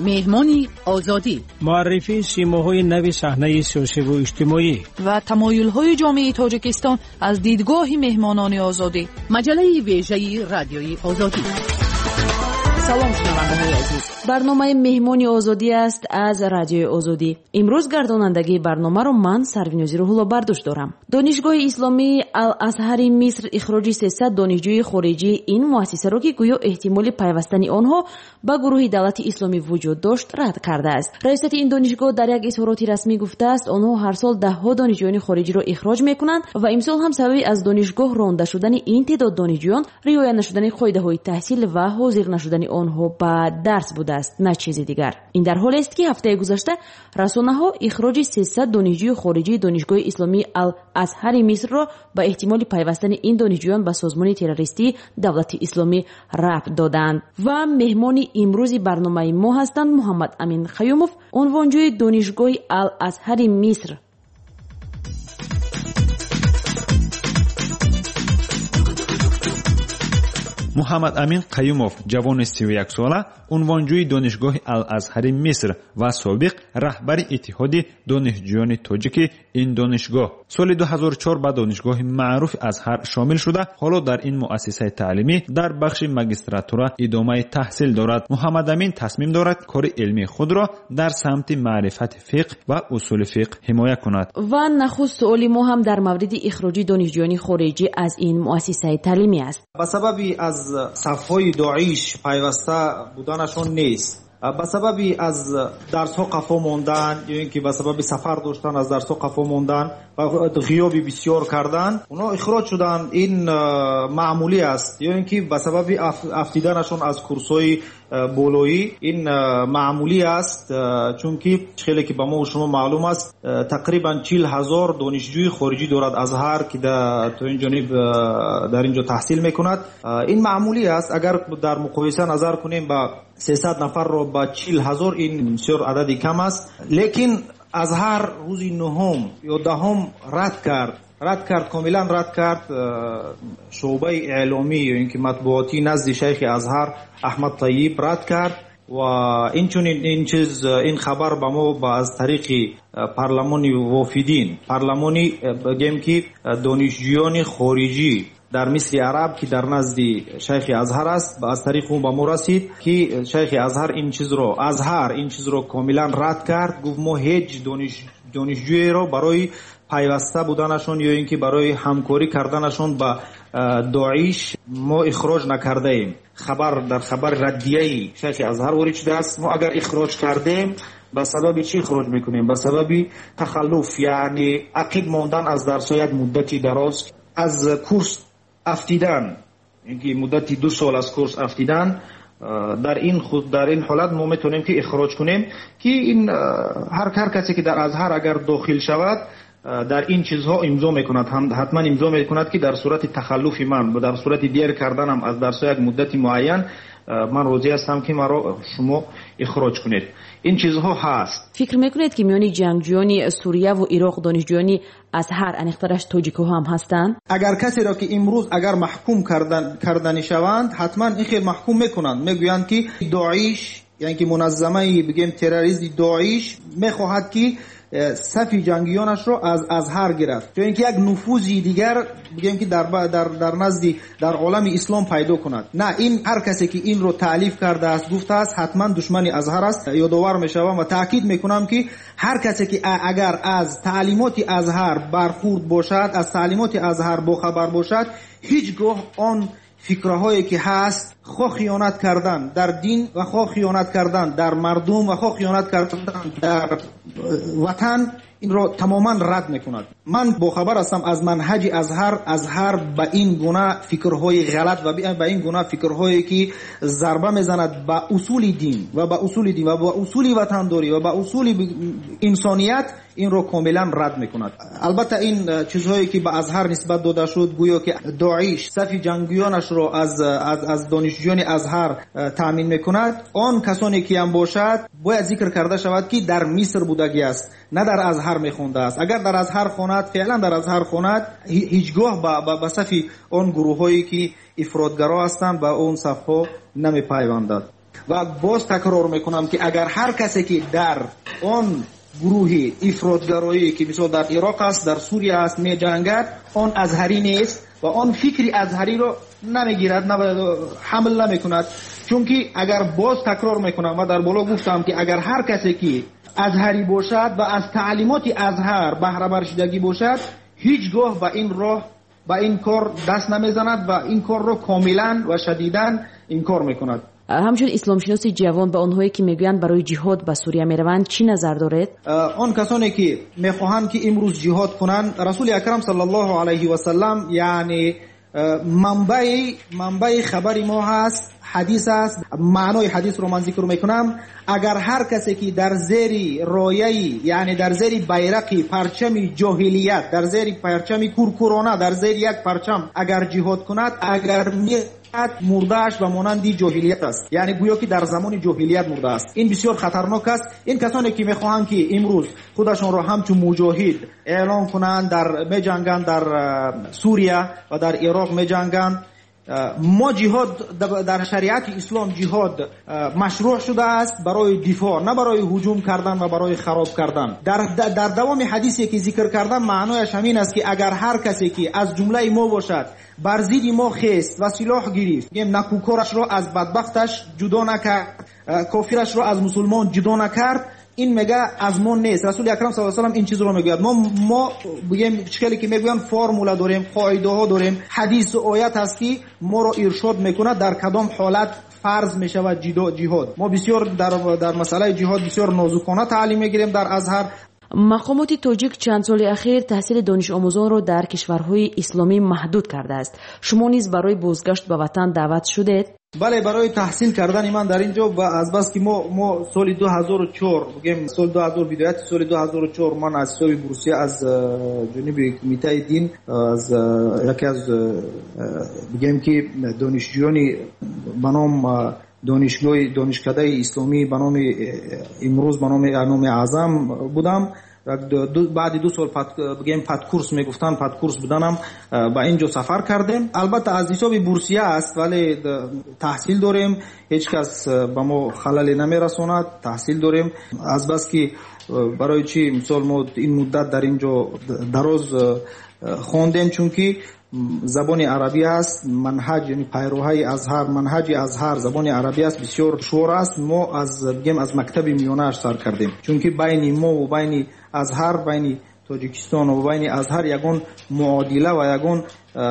مهمانی آزادی، معرفی سیماهای نوی صحنه سیاسی و اجتماعی و تمایل‌های جامعه تاجیکستان از دیدگاه مهمانان آزادی. مجله ویژه رادیوی آزادی. سلام شنونده‌های عزیز، برنامه مهمانی آزادی است از رادیوی آزادی. امروز گردانندگی برنامه رو من سروینوزی روح‌الله برداشت دارم. دانشگاه اسلامی الازهر مصر اخراج 300 دانشجوی خارجی این مؤسسه را که گویا احتمال پیوستن آنها به گروه دولت اسلامی وجود داشت رد کرده است. رئیس این دانشگاه در یک اظهارات رسمی گفته است آنها هر سال ده ها دانشجویان خارجی را اخراج می‌کنند و امسال هم سبب از دانشگاه رانده شدن این تعداد دانشجویان رعایت نشدن قاعده‌های تحصیل و حاضر نشدن آنها به درس بوده است، نه چیزی دیگر. این در حالی است که هفته گذشته رسانه‌ها اخراج 300 دانشجوی خارجی دانشگاه اسلامی الازهر مصر را به احتمال پیوستن این دانشجویان به سازمان تروریستی دولت اسلامی ربط دادند. و مهمان امروز برنامه ما هستند محمد امین خیوموف، عنوانجوی دانشگاه الازهر مصر. محمد امین قیوموف جوان 31 ساله، عنوانجوی دانشگاه الازهر مصر و سابق رهبر اتحاد دانشجویان تاجیک این دانشگاه، سال 2004 به دانشگاه معروف ازهر شامل شده. حالا در این مؤسسه تعلیمی در بخش ماجستراتورا ادامه تحصیل دارد. محمد امین تصمیم دارد کار علمی خود را در سمت معرفت فقه و اصول فقه حمایت کند. و نخست سؤال ما هم در مورد اخراج دانشجویان خارجی از این مؤسسه تعلیمی است. به سببی از صفهای داعش پیوسته بودنشون نیست، به سببی از درس ها قفا موندن یا اینکه به سبب سفر داشتن از درس ها قفا موندن و غیابی بسیار کردن، اونا اخراج شدن. این معمولی است. یا اینکه به سبب افتیدنشون از کورس‌های بولایی، این معمولی است. چون که خیلی که به ما و شما معلوم است تقریبا 40,000 دانشجوی خارجی دارد ازهر که تو این جانب در اینجا تحصیل میکند. این معمولی است. اگر در مقایسه نظر کنیم با 300 نفر رو با 40,000 این بسیار عددی کم است. لیکن ازهر روزی 9 یا 10 رد کرد کاملا رد کرد شعبه اعلامی یا اینکه مطبوعاتی نزد شیخ ازهر احمد طیب رد کرد. و این خبر به ما از طریق پارلمانی وافدین، پارلمانی بگیم که دانشجویان خارجی در مصر عرب که در نزد شیخ ازهر است، از طریق اون به ما رسید که شیخ ازهر این چیز رو کاملا رد کرد. گفت ما هیچ دانشجویی رو برای پیوسته بودنشون یا اینکه برای همکاری کردنشون با داعش ما اخراج نکرده ایم. در خبر ردیه شیخ ازهر وارد شده است. ما اگر اخراج کردیم به سبب چی اخراج میکنیم؟ به سبب تخلف، یعنی عقب ماندن از درس یک مدتی دراز، از کورس افتیدن، اینکه مدتی 2 سال از کورس افتیدن. در این حالت ما میتونیم که اخراج کنیم که این هر کسی که در ازهر اگر داخل شود در این چیزها امضا میکند، حتما امضا میکند که در صورت تخلف من و در صورت دیر کردنم از درس یک مدت معین من راضی هستم که مرا شما اخراج کنید. این چیزها هست. فکر میکنید که میانی جنگجویان سوریه و عراق دانشجویان ازهر انیخترش تاجیک‌ها هم هستند؟ اگر کسی را که امروز اگر محکوم کردن شوند، حتما این خیلی محکوم میکنند. میگویند که داعش، یعنی که منظمه بگیم تروریستی داعش میخواهد که صف جنگیانش رو از ازهر گرفت، چون اینکه یک نفوذی دیگر بگیم که در نزد در عالم اسلام پیدا کند. نه، این هر کسی که این رو تالیف کرده است، گفته است حتما دشمن ازهر است. یادآور میشوم و تاکید میکنم که هر کسی که اگر از تعلیمات ازهر برخورد باشد، از تعلیمات ازهر باخبر باشد، هیچگاه آن فکرهایی که هست، خواه خیانت کردن در دین و خواه خیانت کردن در مردم و خواه خیانت کردن در وطن، این رو تماما رد میکند. من باخبر هستم از منهج ازهر به این گونه فکرهای غلط و به این گونه فکرهایی که ضربه میزند به اصول دین و به اصول وطنداری و به اصول انسانیت، این رو کاملا رد میکند. البته این چیزهایی که به ازهر نسبت داده شد، گویا که داعش صف جنگیانش رو از دانشجویان ازهر تامین میکند، آن کسانی که هم باشد باید ذکر کرده شود که در مصر بودگی است، نه در ازهر میخونده است. اگر در ازهر خوند، فعلا در ازهر خوند، هیچگاه به صف آن گروهایی که افراطگرا هستند به اون صفها نمیپیوندد. و باز تکرار میکنم که اگر هر کسی که در آن گروه افراطگرایی که مثلا در عراق است، در سوریه است میجنگد، آن ازهری نیست و آن فکری ازهری رو نمیگیرد، حمل نمیکند. چون که اگر باز تکرار میکنم و در بالا گفتم که اگر هر کسی که ازهری باشد و از تعلیمات ازهر بهره برشیدگی باشد، هیچگاه به این راه به این کار دست نمیزند و این کار رو کاملا و شدیداً انکار میکند. همچون اسلام شناسی جوان به آنهایی که میگویند برای جهاد به سوریه میروند چی نظر دارید؟ آن کسانی که میخواهند که امروز جهاد کنند، رسول اکرم صلی الله علیه و سلم یعنی منبع خبر ما هست، حدیث است. معنای حدیث رو من ذکر میکنم. اگر هر کسی که در زیر رایه‌ای یعنی در زیر بیرقی پرچم جاهلیت، در زیر پرچم کورکورانه، در زیر یک پرچم اگر جهاد کند، اگر مردهش و مانندی جاهلیت است، یعنی گویا که در زمان جاهلیت مرده است. این بسیار خطرناک است. این کسانی که میخواهند که امروز خودشون را همچون مجاهد اعلام کنند، در میجنگند، در سوریه و در عراق میجنگند. ما جهاد در شریعت اسلام جهاد مشروع شده است برای دفاع، نه برای هجوم کردن و برای خراب کردن. در دوام حدیثی که ذکر کردم معنایش همین است که اگر هر کسی که از جمله ما باشد بر ضد ما خیست و سلاح گرفت، نکوکارش را از بدبختش جدا نکرد، کافرش را از مسلمان جدا نکرد، این میگه از ما نیست. رسول اکرم صلی الله علیه و آله این چیز رو میگه. ما بگیم شکلی که میگن فرموله داریم، قاعده ها داریم، حدیث و آیت هست که ما رو ارشاد میکنه در کدام حالت فرض میشود جهاد. ما بسیار در مسئله جهاد بسیار نازکانه تعلیم میگیریم در ازهر. مقامات تاجیک چند سال اخیر تحصیل دانش آموزان را در کشورهای اسلامی محدود کرده است. شما نیز برای بازگشت به وطن دعوت شدید؟ بله، برای تحصیل کردن من در اینجا و از بس که ما سال 2004 بگیم سال 2000 بدایت سال 2004 من از حساب بورسیه از جانب کمیته دین از یکی از بگیم که دانشجویانی به نام دانشکده اسلامی به نام امروز به نام امام اعظم بودم. بعد 2 سال بگیم پدکورس میگفتن، پدکورس بودنم با اینجا سفر کردیم. البته از حساب بورسیه است ولی تحصیل داریم، هیچ کس به ما خلل نمیرساند. تحصیل داریم از بس که برای چی مثال ما این مدت در اینجا دراز خواندیم، چون که زبان عربی است، منهج یعنی پیروهای ازهر، منهج ازهر زبان عربی است، بسیار شور است. ما از مکتب میانه سر کردیم، چون که بین ما و بین ازهر، بین تاجیکستان و بین ازهر یگان معادله و یگان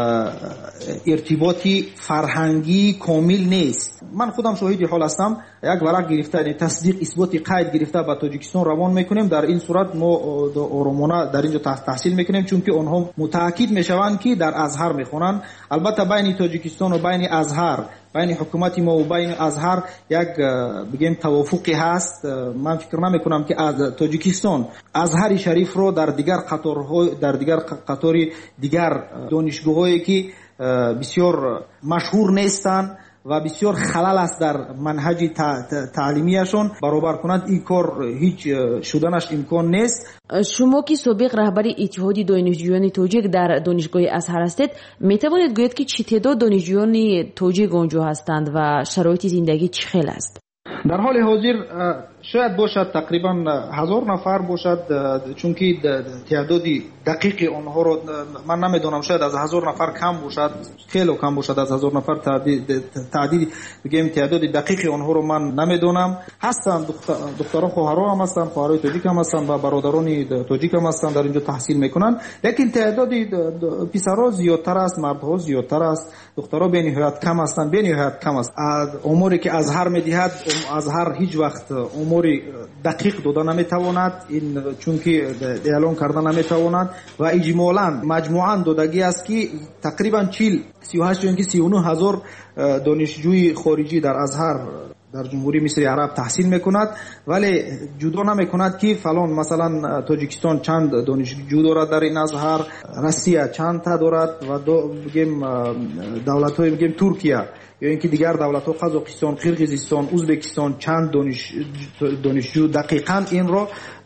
ارتباطی فرهنگی کامل نیست. من خودم شاهد حال هستم. یک ورق گرفته، یعنی تصدیق اثبات قید گرفته به تاجیکستان روان میکنیم. در این صورت ما آرامانه در اینجا تحصیل میکنیم، چون که آنها متأکد میشوند که در ازهر میخونن. البته بین تاجیکستان و بین ازهر، بین حکومت ما و بین ازهر یک بگیم توافقی هست. من فکر نمیکنم که از تاجیکستان ازهر شریف رو در دیگر قطاری دیگر دانشگاهایی که بسیار مشهور نیستند و بسیار خلل است در منهج تعلیمیشون برابر کند، این کار هیچ شدنش امکان نیست. شما که سابق رهبر اتحاد دانشجویان تاجیک در دانشگاه ازهر هستید، میتوانید گویید که چه تعداد دانشجویان تاجیک آنجا هستند و شرایط زندگی چه خیلی است؟ در حال حاضر شاید باشد تقریبا 1000 نفر باشد، چون که تعداد دقیق آنها رو من نمیدونم. شاید از 1000 نفر کم باشد، خیلی کم باشد. از 1000 نفر تعداد بگیم تعداد دقیق آنها رو من نمیدونم. هستن دختران خواهران هم هستن، خواهرای تاجیک هم هستن و برادران تاجیک هم هستن در اینجا تحصیل میکنن. لیکن تعداد پسرها زیادتر است، مردها زیادتر است، دخترها به نهایت کم هستن، به نهایت کم است. اموری که ازهر میدهد، ازهر هیچ وقت اموری دقیق داده نمیتواند، این چون که اعلان کردن نمیتواند و اجمالاً مجموعاً دادگی است که تقریبا 38 یا 39 هزار دانشجوی خارجی در ازهر در جمهوری مصر عرب تحصیل میکند، ولی جدا نمیکند که فلان مثلا تاجیکستان چند دانشجو دارد در این ازهر، روسیه چند تا دارد و بگیم دولت‌های بگیم ترکیه یا اینکه دیگر دولت‌ها قزاقستان، قرقیزستان، ازبکستان چند دانشجو دقیقاً این را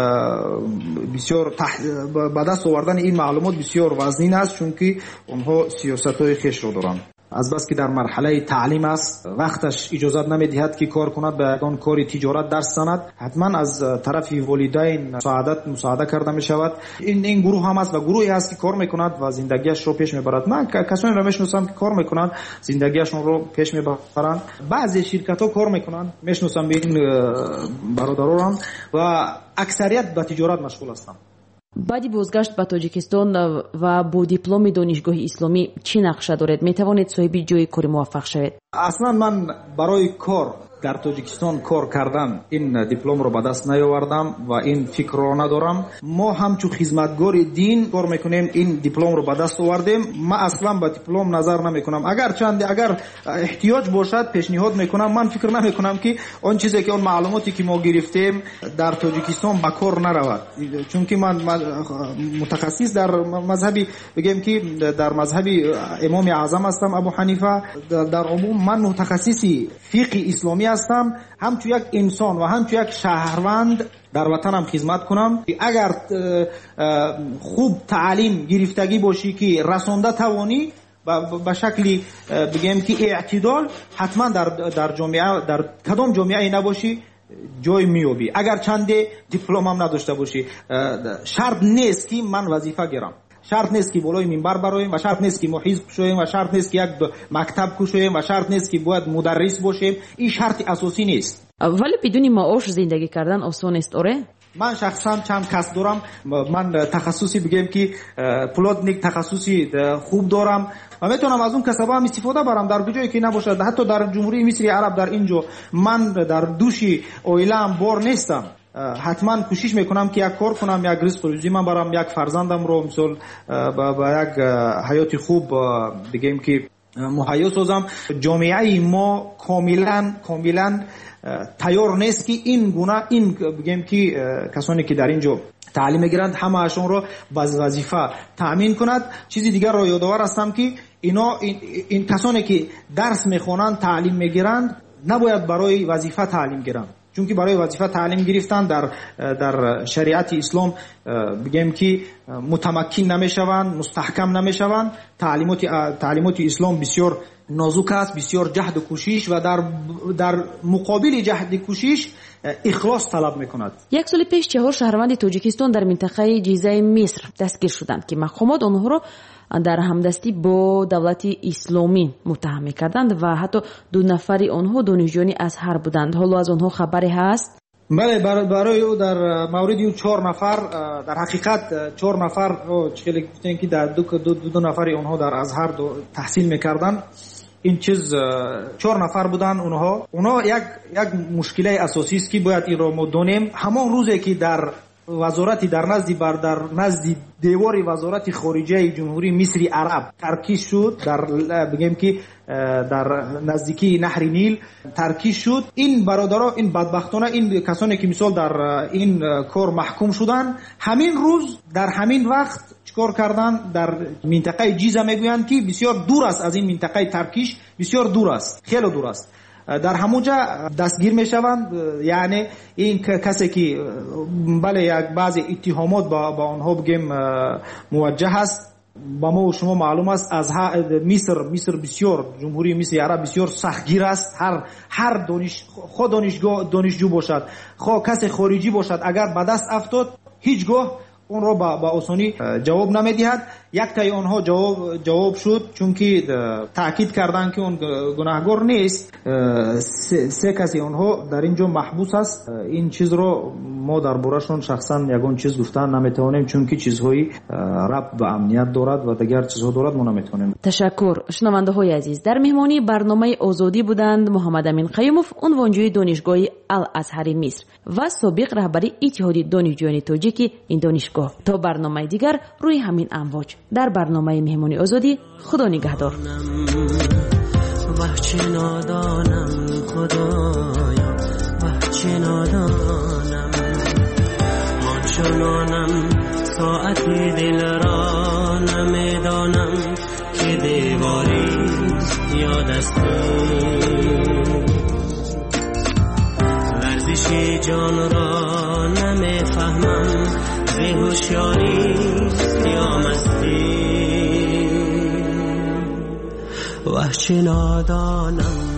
بسیار به دست آوردن این معلومات بسیار وزنین است، چون که اونها سیاست‌های خیش را دارند. از بس که در مرحله تعلیم است، وقتش اجازه نمیدهد که کار کند، به اون کار تجارت درس زند، حتما از طرف والدین مساعده کرده می شود. این گروه هم است و گروهی است که کار میکند و زندگیش رو پیش میبرد. من کسانی رو میشناسم که کار میکنند، زندگیشون رو پیش میبرند. بعضی شرکت ها کار میکنند، میشناسم این برادران و اکثریت به تجارت مشغول هستند. баъди бозгашт ба тоҷикистон ва бо дипломи донишгоҳи исломӣ чӣ нақша доред? метавонед соҳиби ҷойи кори муваффақ шавед? اصلا من برای کار در تاجیکستان کار کردن این دیپلم رو به دست نیاوردم و این فکر رو ندارم. ما همچون خدمتگار دین کار میکنیم، این دیپلم رو به دست آوردیم. ما اصلا به دیپلم نظر نمیکنم. اگر احتیاج باشد پیشنهاد میکنم. من فکر نمیکنم که اون چیزی که اون معلوماتی که ما گرفتیم در تاجیکستان به کار نرود، چون که من متخصص در مذهبی بگیم که در مذهبی امام اعظم هستم ابو حنیفه. در عموم من متخصصی فقه اسلامی هستم، همچون یک انسان و همچون یک شهروند در وطنم خدمت کنم. اگر خوب تعلیم گرفتگی باشی که رسانده توانی به شکلی بگیم که اعتدال، حتما در جامعه، در کدام جامعه نباشی جای میابی. اگر چند دیپلم هم نداشته باشی، شرط نیست که من وظیفه گیرم، شرط نیست که بالای منبر برایم و شرط نیست که ما حزب شویم و شرط نیست که یک مکتب کوشیم و شرط نیست که باید مدرس باشیم. این شرط اساسی نیست. ولی بدون معاش زندگی کردن آسان است آره؟ من شخصا چند کس دارم. من تخصصی بگم که پلاتنیک تخصصی خوب دارم و میتونم از اون کسبا هم استفاده برم در کجایی که نباشد. حتی در جمهوری مصر عرب در اینجا من در دوشی اویلم بار نیستم. حتما کوشش میکنم که یک کار کنم، یک رزق روزی من برام، یک فرزندم رو مثلا با یک حیات خوب بگیم که مهیا سازم. جامعه ما کاملا تیار نیست که این گونه این بگیم که کسانی که در اینجا تعلیم میگیرند همه اشون رو باز وظیفه تامین کند. چیزی دیگر رو یادآور هستم که این کسانی که درس میخوانند تعلیم میگیرند نباید برای وظیفه تعلیم گیرند، چون که برای وظیفه تعلیم گرفتن در شریعت اسلام بگیم که متمکن نمیشوند، مستحکم نمیشوند. تعلیمات اسلام بسیار نازک است، بسیار جهد و کوشش و در مقابل جهد و کوشش اخلاص طلب میکند. یک سال پیش 4 شهروند تاجیکستان در منطقه جیزه مصر دستگیر شدند که مقامات آنها را در همدستی با دولت اسلامی متهم می‌کردند و حتی 2 نفر آنها دانشجویان ازهر بودند. حالا از آنها خبری هست؟ بله، برای او در مورد 4 نفر در حقیقت 4 نفر چه گفتن که در دو نفر آنها در ازهر تحصیل می‌کردند. این چیز 4 نفر بودن. اونها یک مشکل اساسی است که باید این را ما دونیم. همون روزی که در وزارتی در نزد دیوار وزارت خارجه جمهوری مصر عرب ترکیز شد، بگیم که در نزدیکی نهر نیل ترکیز شد. این برادرها، این بدبختانه، این کسانی که مثال در این کار محکوم شدن، همین روز در همین وقت چیکار کردن؟ در منطقه جیزه میگویند که بسیار دور است از این منطقه ترکیش، بسیار دور است، خیلی دور است. در همونجا دستگیر میشوند. یعنی این کسی که بله یک بعضی اتهامات با آنها بگیم موجه است. با ما و شما معلوم است از مصر بسیار، جمهوری مصر عرب بسیار سختگیر است. هر دانشجو باشد، خود کسی خارجی باشد، اگر به دست افتاد هیچگاه اون رو با آسانی جواب نمیدهد. یک تای آنها جواب شد، چون که تاکید کردن که اون گناهگار نیست. 3 کسی آنها در اینجا محبوس است. این چیز رو ما در بارشون شخصا یگان چیز گفتن نمیتونیم، چون که چیزهایی ربط به امنیت دارد و دیگر چیزها دارد، ما نمیتونیم. تشکر. شنونده های عزیز، در مهمانی برنامه آزادی بودند محمد امین قیوموف، عنوانجوی دانشگاه الازهر مصر و سابق رهبری اتحاد دانشجویان تاجیک این دانشگاه. تا برنامه دیگر روی همین امواج در برنامه مهمانی آزادی. خدا نگهدار. وحچه نادانم خدایا، وحچه نادانم، ما چنانم ساعتی دل را نمیدانم که دیواری یا دستور، لرزش جان را نمیفهمم، زی هوشیاری یا مستی، وحچه نادانم